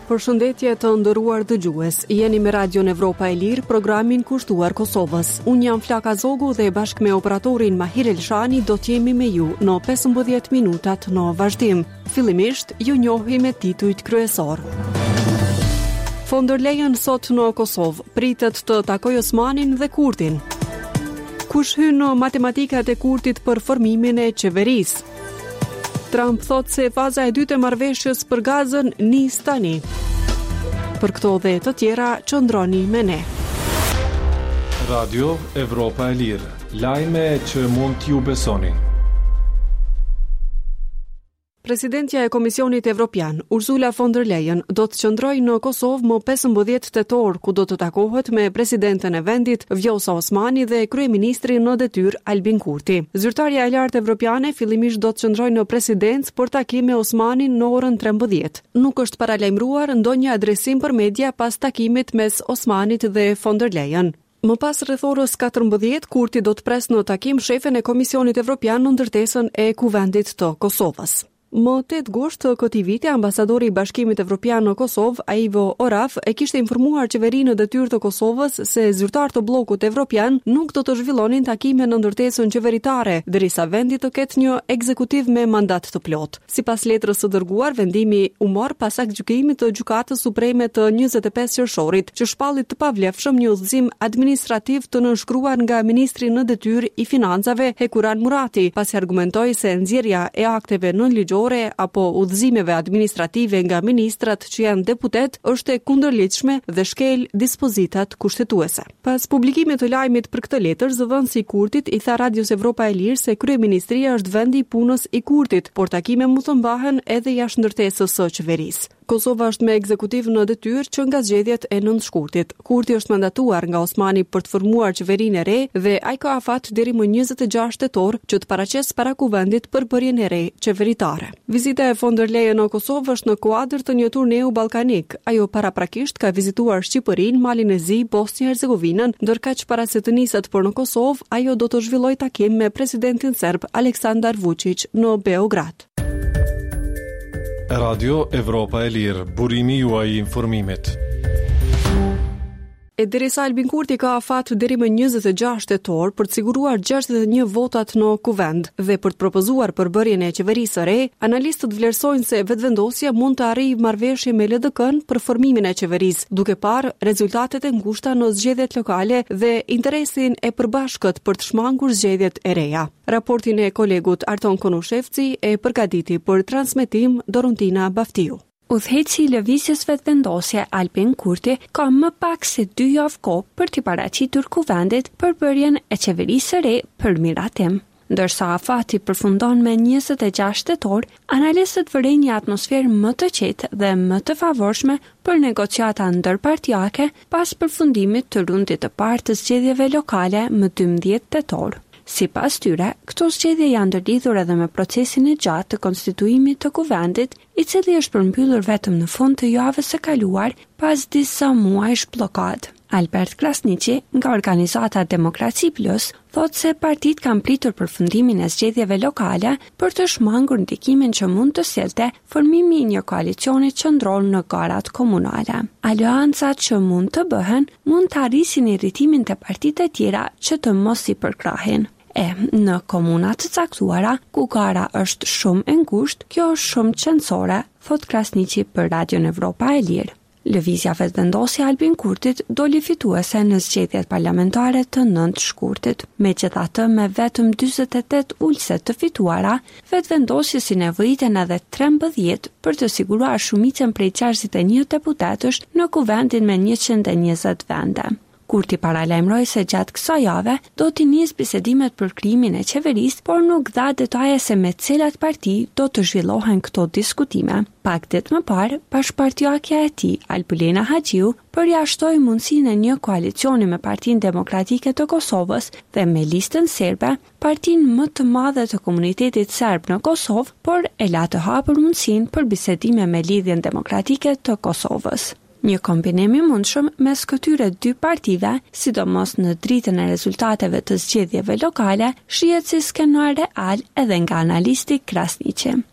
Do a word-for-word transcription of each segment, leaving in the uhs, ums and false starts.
Përshëndetje të nderuar dëgjues. Jeni me Radion Evropa e Lirë, programin kushtuar Kosovës. Unë jam Flaka Zogu dhe bashkë me operatorin Mahir Elshani do t'jemi me ju në pesëmbëdhjetë minutat në vazhdim. Fillimisht ju njohim me titujt kryesor. Von der Leyen sot në Kosovë pritet të takojë Osmanin dhe Kurtin. Kush hyn në matematikat e Kurtit për formimin e qeverisë? Trump thot se faza e dytë e marrëveshjes për Gazën nis tani. Për këto dhe të tjera qëndroni me ne. Radio Evropa e Lirë, lajme që mund t'ju besoni. Presidentja e Komisionit Evropian, Ursula von der Leyen, do të qëndrojë në Kosovë më pesëmbëdhjetë tetor, ku do të takohet me presidenten e vendit, Vjosa Osmani dhe kryeministrin në detyrë Albin Kurti. Zyrtarja e lartë evropiane fillimisht do të qëndrojë në presidencë për takim me Osmanin në orën trembëdhjetë. Nuk është paralajmëruar ndonjë adresim për media pas takimit mes Osmanit dhe von der Leyen. Më pas rreth orës katërmbëdhjetë, Kurti do të pres në takim shefin e Komisionit Evropian në ndërtesën e Kuvendit të Kosovës. Më tetë gusht të këtij viti, ambasadori i Bashkimit Evropian në Kosovë, Aivo Oraf, e kishte informuar qeverinë në detyrë të Kosovës se zyrtarët të bllokut evropian nuk do të zhvillonin takime në ndërtesën qeveritare, derisa vendi të ketë një ekzekutiv me mandat të plotë. Sipas letrës së dërguar, vendimi u mor pas aktgjykimit të Gjykatës Supreme të njëzet e pesë qershorit, që shpalli të pavlefshëm një udhëzim administrativ të nënshkruar nga ministri në detyrë i financave Hekuran Murati, pasi argumentoi se nxjerrja e akteve në ligjor apo udhëzimeve administrative nga ministrat që janë deputet është e kundërligjshme dhe shkel dispozitat kushtetuese. Pas publikimit të lajmit për këtë letër, zëvendësi i Kurtit i tha Radios Evropa e Lirë se kryeministria është vendi i punës i Kurtit, por takime mund të mbahen edhe jashtë ndërtesës së qeverisë. Kosova është me ekzekutiv në detyrë që nga zgjedhjet e nëntë shkurtit. Kurti është mandatuar nga Osmani për të formuar qeverinë e re dhe ai ka afat deri më njëzet e gjashtë tetor që të paraqesë para Kuvendit për bërjen e re qeveritare. Vizita e von der Leyen në Kosovë është në kuadër të një turneu ballkanik. Ajo paraprakisht ka vizituar Shqipërinë, Malin e Zi, Bosnjë-Hercegovinën, ndërkaq para se të niset për në Kosovë, ajo do të zhvillojë takim me presidentin serb Aleksandar Vučić në Beograd. Radio Evropa e Lirë, burimi juaj i informimit. E derisa Albin Kurti ka afat deri më njëzet e gjashtë tetor për të siguruar gjashtëdhjetë e një votat në Kuvend dhe për të propozuar përbërjen e qeverisë së re, analistët vlerësojnë se vetëvendosja mund të arrijë marrëveshje me L D K-n për formimin e qeverisë, duke parë rezultatet e ngushta në zgjedhjet lokale dhe interesin e përbashkët për të shmangur zgjedhjet e reja. Raportin e kolegut Arton Konushevci e përgatiti për transmetim Dorontina Baftiu. Udhëheqësi i lëvizjes vetëvendosje Albin Kurti ka më pak se dy javë kohë për t'i paraqitur Kuvendit përbërjen e qeverisë së re për miratim. Ndërsa afati përfundon me njëzet e gjashtë tetor, analistët vërejnë një atmosferë më të qetë dhe më të favorshme për negociata ndërpartijake pas përfundimit të rundit të parë të zgjedhjeve lokale më dymbëdhjetë tetor. Sipas tyre, këto zgjedhje janë ndërlidhur edhe me procesin e gjatë të konstituimit të Kuvendit, i cili është përmbyllur vetëm në fund të javës së kaluar pas disa muajsh bllokad. Albert Krasniqi, nga organizata Demokraci Plus, thot se partitë kanë pritur përfundimin e zgjedhjeve lokale për të shmangur ndikimin që mund të sjellte formimi i një koalicioni qendror në garat komunale. Aleancat që mund të bëhen mund të arrisin irritimin të partitë e tjera që të mos i përkrahin. E, në komuna të caktuara, ku gara është shumë e ngushtë, kjo është shumë qendrore, thot Krasniqi për Radion Evropa e Lirë. Lëvizja vetëvendosje Albin Kurtit doli fituese në zgjedhjet parlamentare të nëntë shkurtit. Megjithatë, me vetëm dyzet e tetë ulëse të fituara, vetëvendosjes i nevojiten edhe trembëdhjetë për të siguruar shumicën prej gjashtëdhjetë e një deputetësh në Kuvendin me njëqind e njëzet vende. Kurti paralajmëroi se gjatë kësaj jave do t'i nisë bisedimet për krijimin e qeverisë, por nuk dha detaje se me cilat parti do të zhvillohen këto diskutime. Pak ditë më parë, bashkëpartiakja e tij, Albulena Haxhiu, përjashtoi mundësinë e një koalicioni me Partinë Demokratike të Kosovës dhe me listën serbe, partinë më të madhe të komunitetit serb në Kosovë, por e la të hapur mundësinë për bisedime me Lidhjen Demokratike të Kosovës. Një kombinim i mundshëm mes këtyre dy partive, sidomos në dritën e rezultateve të zgjedhjeve lokale, shihet si skenar real edhe nga analisti Krasniqi.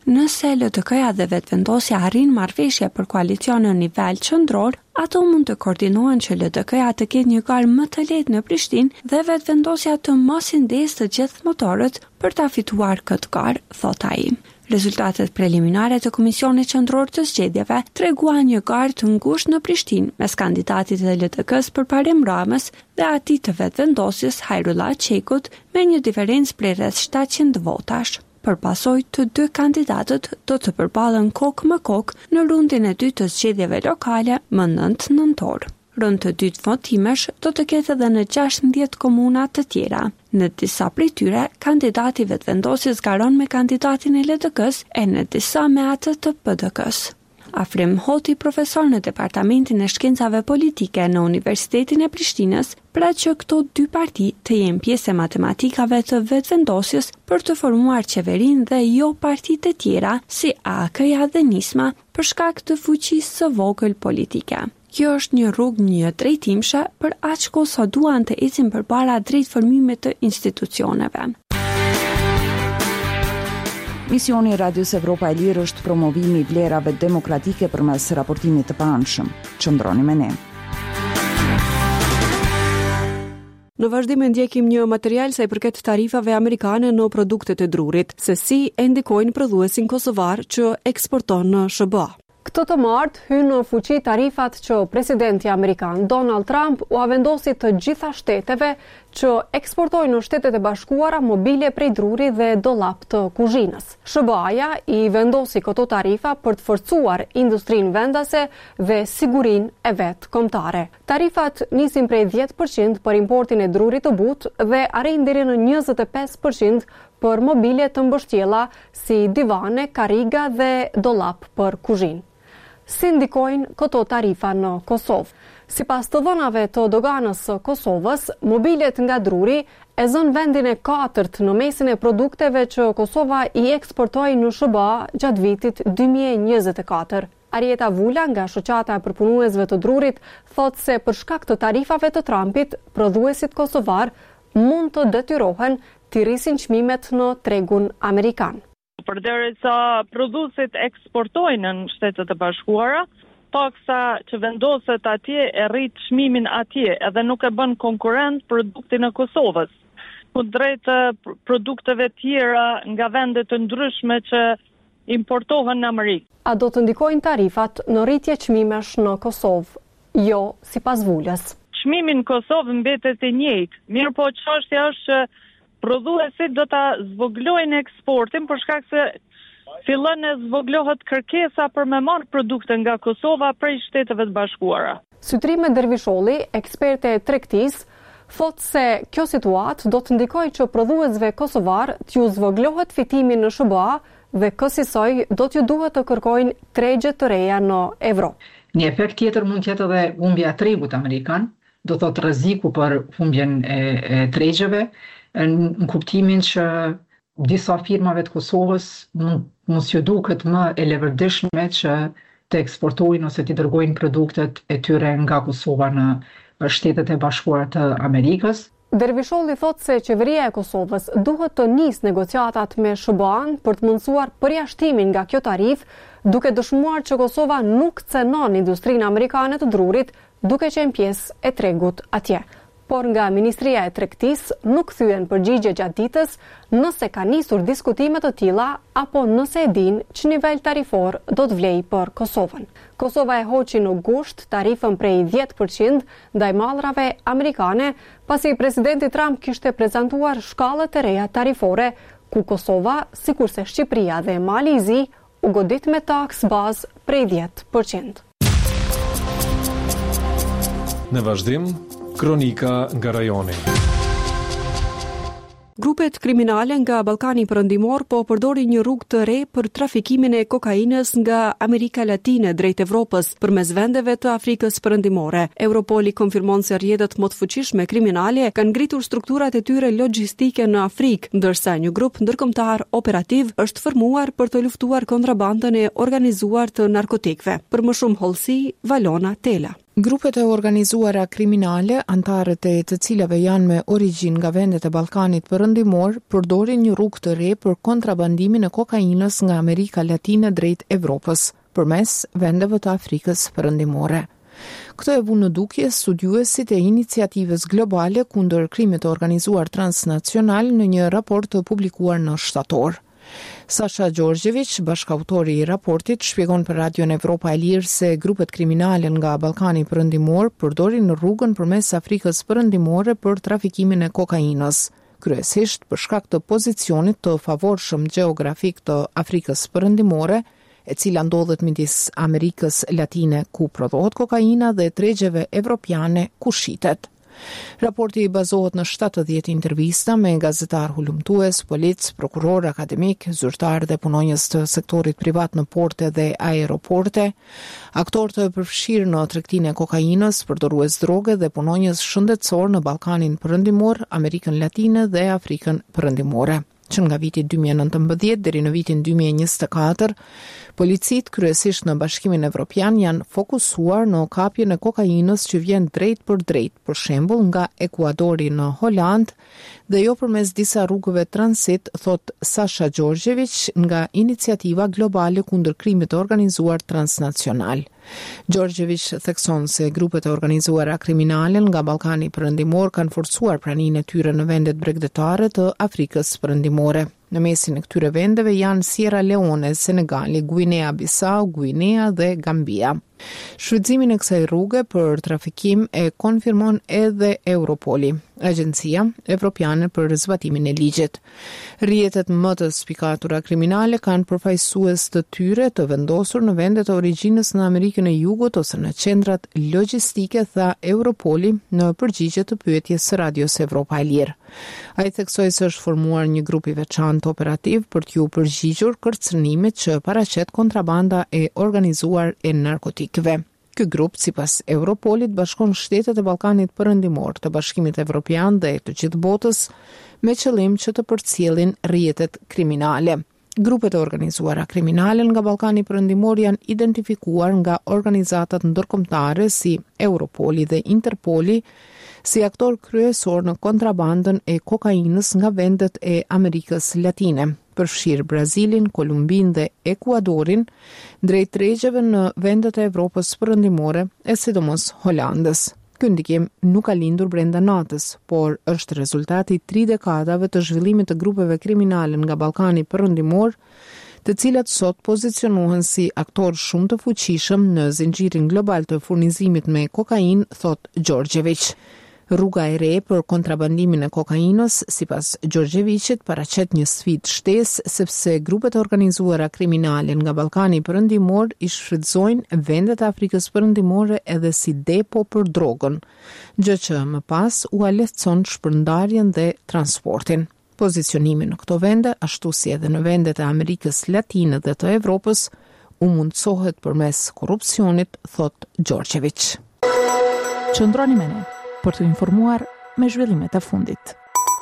Nëse L D K-ja dhe vetevendosja arrin marrëveshje për koalicion në nivel qendror, ato mund të koordinohen që L D K-ja të ketë një garë më të lehtë në Prishtinë dhe vetevendosja të mos i ndesë të gjithë motorët për ta fituar këtë garë, thot ai. Rezultatet preliminare të Komisionit Qendror të Zgjedhjeve treguan një garë të ngushtë në Prishtinë mes kandidatit të L D K-s përparim Ramës dhe atij të vetevendosjes Hajrullah Çekut me një diferencë prej rreth shtatëqind votash. Për pasojë të dy kandidatët do të përballen kokë me kokë në rundin e dytë të zgjedhjeve lokale më nëntë nëntor. Rund të dytë votimesh do të ketë edhe në gjashtëdhjetë komuna të tjera. Në disa prej tyre, kandidati vetevendosjes garon me kandidatin e L D K-s e në disa me atë të P D K-s. Afrim Hoti, profesor në Departamentin e Shkencave Politike në Universitetin e Prishtinës, pra që këto dy parti të jenë pjesë e matematikave të vetevendosjes për të formuar qeverinë dhe jo partitë e tjera si A K-ja dhe Nisma për shkak të fuqisë së vogël politike. Kjo është një rrugë një drejtimshë për aq kohë sa duan të ecin përpara drejt formimit të institucioneve. Misioni i Radios Evropa e Lirë është promovimi i vlerave demokratike përmes raportimit të paanshëm. Qëndroni me ne. Në vazhdim ndjekim një material sa i përket tarifave amerikane në produktet e drurit, se si e ndikojnë prodhuesin kosovar që eksporton në S B A. Këtë të martë hynë në fuqi tarifat që presidenti amerikan Donald Trump u vendosi të gjitha shteteve që eksportojnë në Shtetet e Bashkuara mobile prej druri dhe dollap të kuzhinës. S B A-ja i vendosi këto tarifa për të forcuar industrinë vendase dhe sigurinë e vet kombëtare. Tarifat nisin prej dhjetë përqind për importin e drurit të butë dhe arrin deri në njëzet e pesë përqind për mobile të mbështjella si divane, kariga dhe dollap për kuzhinë. Si ndikojnë këto tarifa në Kosovë? Sipas të dhënave të doganës së Kosovës, mobilet nga druri e zën vendin e katërt në mesin e produkteve që Kosova i eksportoi në S B A gjatë vitit dy mijë e njëzet e katër. Arieta Vula nga shoqata e përpunuesve të drurit thotë se për shkak të tarifave të Trumpit, prodhuesit kosovar mund të detyrohen të rrisin çmimet në tregun amerikan. Përderisa prodhuesit eksportojnë në Shtetet e Bashkuara, taksa që vendoset atje e rrit çmimin atje, edhe nuk e bën konkurrent produktin e Kosovës. Kundrejt produkteve tjera nga vende të ndryshme që importohen në Amerikë. A do të ndikojnë tarifat në rritje çmimesh në Kosovë? Jo, sipas Vulës. Çmimi në Kosovë mbetet i njëjtë, mirë po çështja është që prodhuesit do ta zvoglojnë eksportin për shkak se fillon e zvoglohet kërkesa për me marrë produkte nga Kosova prej Shteteve të Bashkuara. Sytrime Dervisholli, eksperte e tregtisë, thotë se kjo situatë do të ndikojë që prodhuesve kosovar t'ju zvoglohet fitimi në S B A dhe kësaj do t'ju duhet të kërkojnë tregje të reja në Evropë. Një efekt tjetër mund të jetë edhe humbja e tregut amerikan, do thotë rreziku për humbjen e, e tregjeve, në kuptimin që disa firmave të Kosovës mund mos ju duket më e levërdishme që të eksportojnë ose të dërgojnë produktet e tyre nga Kosova në Shtetet e Bashkuara të Amerikës. Dervisholli thotë se qeveria e Kosovës duhet të nisë negociatat me S B A-n për të mundësuar përjashtimin nga kjo tarif, duke dëshmuar që Kosova nuk cenon industrinë amerikane të drurit, duke qenë pjesë e tregut atje. Por nga Ministria e Tregtisë nuk thyen përgjigje gjatë ditës nëse ka nisur diskutime të tilla apo nëse e din që nivel tarifor do të vlejë për Kosovën. Kosova e hoqi në gusht tarifën prej dhjetë përqind ndaj mallrave amerikane, pasi presidenti Trump kishte prezantuar shkallët e reja tarifore, ku Kosova, sikurse Shqipëria dhe Malizi, u godit me taks bazë prej dhjetë përqind. Në vazhdim, kronika nga rajoni. Grupet kriminale nga Ballkani Perëndimor po përdorin një rrugë të re për trafikimin e kokainës nga Amerika Latine drejt Evropës përmes vendeve të Afrikës Perëndimore. Europoli konfirmon se rrjetet më të fuqishme kriminale kanë ngritur strukturat e tyre logjistike në Afrikë, ndërsa një grup ndërkombëtar operativ është formuar për të luftuar kontrabandën e organizuar të narkotikëve. Për më shumë hollësi, Valona Tela. Grupet e organizuara kriminale, antarët e të cilave janë me origjinë nga vendet e Ballkanit Perëndimor, përdorin një rrugë të re për kontrabandimin e kokainës nga Amerika Latine drejt Evropës, përmes vendeve të Afrikës Perëndimore. Këtë e vunë në dukje studiuesit e iniciativës globale kundër krimit të organizuar transnacional në një raport të publikuar në shtator. Sasha Gjorgjević, bashkautori i raportit, shpjegon për Radion Evropa e Lirë se grupet kriminale nga Ballkani Perëndimor përdorin rrugën përmes Afrikës Perëndimore për trafikimin e kokainës, kryesisht për shkak të pozicionit të favorshëm gjeografik të Afrikës Perëndimore, e cila ndodhet midis Amerikës Latine ku prodhohet kokaina dhe tregjeve evropiane ku shitet. Raporti bazohet në shtatëdhjetë intervista me gazetar hulumtues, polic, prokuror, akademik, zyrtar dhe punonjës të sektorit privat në porte dhe aeroporte, aktor të përfshirë në tregtinë e kokainës, përdorues droge dhe punonjës shëndetësor në Ballkanin Perëndimor, Amerikën Latine dhe Afrikën Perëndimore. Që nga viti dy mijë e nëntëmbëdhjetë deri në vitin dy mijë e njëzet e katër, policit kryesisht në Bashkimin Evropian janë fokusuar në kapjen e kokainës që vjen drejt për drejt, për shembull nga Ekuadori në Holand dhe jo përmes disa rrugëve transit, thot Sasha Gjorgjević nga Iniciativa Globale kundër krimit të organizuar transnacional. Gjorgjević thekson se grupet e organizuara kriminale nga Ballkani Perëndimor kanë forcuar praninë e tyre në vendet bregdetare të Afrikës Perëndimore. Në mesin e këtyre vendeve janë Sierra Leone, Senegali, Guinea-Bissau, Guinea dhe Gambia. Shfrytëzimin e kësaj rruge për trafikim e konfirmon edhe Europoli, Agjencia Evropiane për zbatimin e ligjit. Rrjetet më të spikatura kriminale kanë përfaqësues të tyre të vendosur në vendet e origjinës në Amerikën e Jugut ose në qendrat logjistike, tha Europoli në përgjigje të pyetjes së Radios Evropa e Lirë. Ai theksoi se është formuar një grup i veçantë operativ për t'ju përgjigjur kërcënimit që paraqet kontrabanda e organizuar e narkotikëve. Ky grup, sipas Europolit, bashkon shtetet e Ballkanit Perëndimor, të Bashkimit Evropian dhe të gjithë botës me qëllim që të përcjellin rrjetet kriminale. Grupet e organizuara kriminale nga Ballkani Perëndimor janë identifikuar nga organizatat ndërkombëtare si Europoli dhe Interpoli si aktor kryesor në kontrabandën e kokainës nga vendet e Amerikës Latine, përfshirë Brazilin, Kolumbin dhe Ekuadorin, drejt tregjeve në vendet e Evropës Perëndimore e sidomos Holandës. Ky ndikim nuk ka lindur brenda natës, por është rezultati i tri dekadave të zhvillimit të grupeve kriminale nga Ballkani Perëndimor, të cilat sot pozicionohen si aktor shumë të fuqishëm në zinxhirin global të furnizimit me kokainë, thot Gjorgjević. Rruga e re për kontrabandimin e kokainës, sipas Gjorgjevićit, paraqet një sfidë shtesë sepse grupet e organizuara kriminale nga Ballkani Perëndimor i shfrytëzojnë vendet e Afrikës Perëndimore edhe si depo për drogën, gjë që më pas u lehtëson shpërndarjen dhe transportin. Pozicionimi në këto vende, ashtu si edhe në vendet e Amerikës Latine dhe të Evropës, u mundsohet përmes korrupsionit, thot Gjorgjević. Qëndroni me ne për të informuar me zhvillimet e fundit.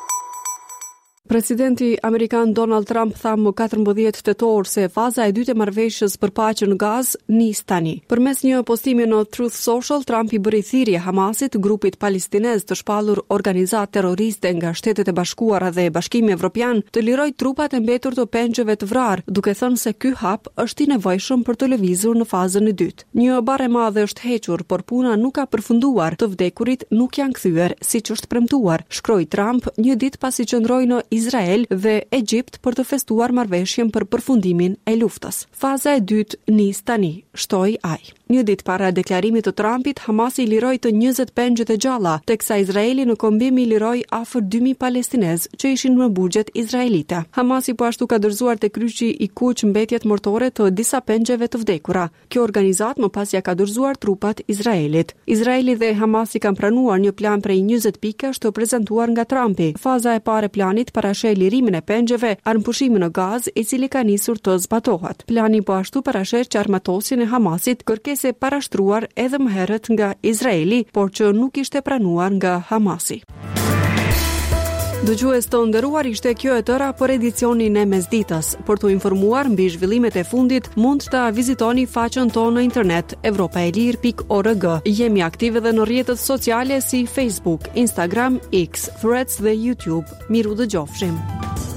Presidenti Amerikan Donald Trump tha më katërmbëdhjetë tetor se faza e dytë e marrëveshjes për paqe në Gazë nis tani. Përmes një postimi në Truth Social, Trump i bëri thirrje Hamasit, grupit palestinez të shpallur organizatë terroriste nga Shtetet e Bashkuara dhe Bashkimi Evropian, të lirojë trupat e mbetur të pengjeve të vrarë, duke thënë se ky hap është i nevojshëm për të lëvizur në fazën e dytë. Një barë e madhe është hequr, por puna nuk ka përfunduar. Të vdekurit nuk janë kthyer siç është premtuar, shkroi Trump një ditë pasi qëndroi në Izrael dhe Egjipt për të festuar marrëveshjen për përfundimin e luftës. Faza e dytë nis tani, shtoi ai. Një ditë para deklarimit të Trumpit, Hamasi liroi të njëzet pengjet e gjalla, teksa Izraeli në kombim i liroi afër dy mijë palestinez që ishin në burgjet izraelite. Hamasi po ashtu ka dorëzuar te kryqi i kuq mbetjet mortore të disa pengjeve të vdekura. Kjo organizatë më pas ja ka dorëzuar trupat Izraelit. Izraeli dhe Hamasi kanë pranuar një plan prej njëzet pikash të prezantuar nga Trumpi. Faza e parë e planit parashej lirimin e pengjeve, armëpushimin në Gazë, i cili ka nisur të zbatohet. Plani po ashtu parashej qarmatosjen e Hamasit, kërkesë e parashtruar edhe më herët nga Izraeli, por që nuk ishte pranuar nga Hamasi. Dëgjues të nderuar, ishte kjo e tëra për edicionin e mesditës. Për të informuar mbi zhvillimet e fundit, mund të vizitoni faqen tonë në internet evropaelir pikë org. Jemi aktive edhe në rrjetet sociale si Facebook, Instagram, X, Threads dhe YouTube. Miru dëgjofshim.